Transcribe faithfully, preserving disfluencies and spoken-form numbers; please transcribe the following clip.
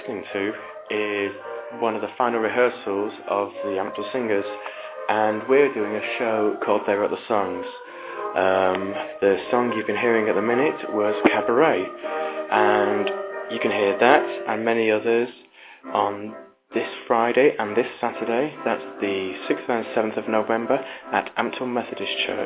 listening to is one of the final rehearsals of the Ampthill Singers, and we're doing a show called They Wrote the Songs. Um, the song you've been hearing at the minute was Cabaret, and you can hear that and many others on this Friday and this Saturday. That's the sixth and seventh of November at Ampthill Methodist Church.